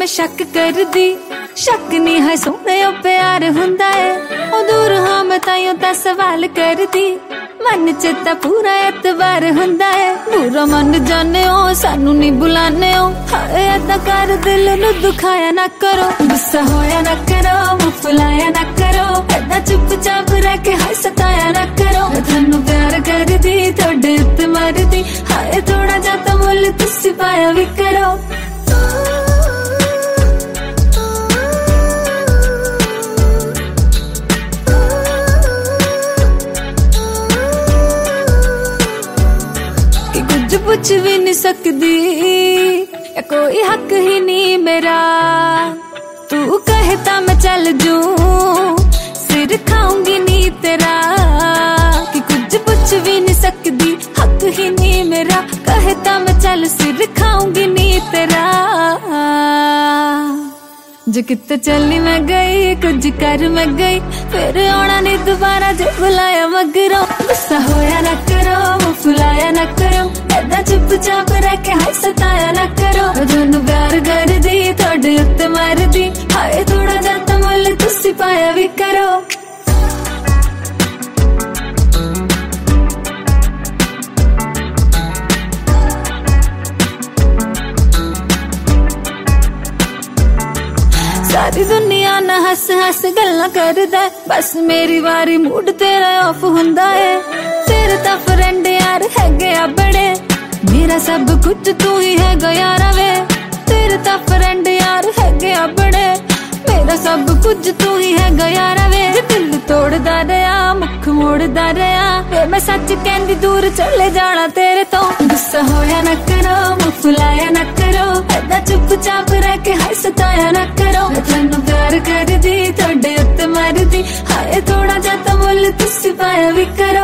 शक कर दी, शक नहीं है सोने प्यार हुंदा है, ओ दूर हाँ मैं ताइयों ता सवाल कर दी, मन च ता पूरा एतबार हुंदा है, बुरा मन जाने हो सानू नहीं बुलाने हो, हाय ऐदा कर दिल नू दुखाया ना करो, गुस्सा होया ना करो, मुँह फुलाया ना करो, ऐदा चुपचाप रह के हाय सताया ना करो, मैं थानू प्यार कर दी थोड़े उत्ते मर दी, हाय थोड़ा जा तो मुल तुसी पाया भी करो। कुछ भी नहीं सकदी या कोई हक ही नहीं मेरा, तू कहता मैं चल जूं सिर खाऊंगी नहीं तेरा, कि कुछ भी नहीं सकदी हक ही नहीं मेरा, कहता मैं चल सिर खाऊंगी नहीं तेरा, जो कितने चली मैं गई कुछ कर मैं गई, फिर आना नहीं दोबारा जो बुलाया मगरों, गुस्सा होया ना करो मुँह फुलाया ना करो, ऐदा चुपचाप रह के हाय सताया ना करो, जोनू प्यार कर दी थोड़े उत्ते मार दी, हाय थोड़ा जाता मुल तुसी पाया भी करो। सारी दुनिया ना हस हस गल्ला करदा, बस मेरी बारी मूड तेरा ऑफ हुंदा है, तेरे ता फ्रेंड यार हैगे आ बड़े, मेरा सब कुछ तू ही है यारा वे, तेरे ता फ्रेंड यार हैगे आ बड़े, मेरा सब कुछ तू ही है यारा वे, दिल तोड़दा रहा मुख मोड़दा रहा, वे मैं सच कहंदी दूर चले जाना तेरे तो, गुस्सा होया ना करो मुँह फुलाया ना करो, ऐदा चुपचाप रह के हाय सताया ना करो, मैं थानू प्यार कर दी थोड़े उत्ते मर दी, हाय थोड़ा जा तो मुल तुसी पाया भी करो।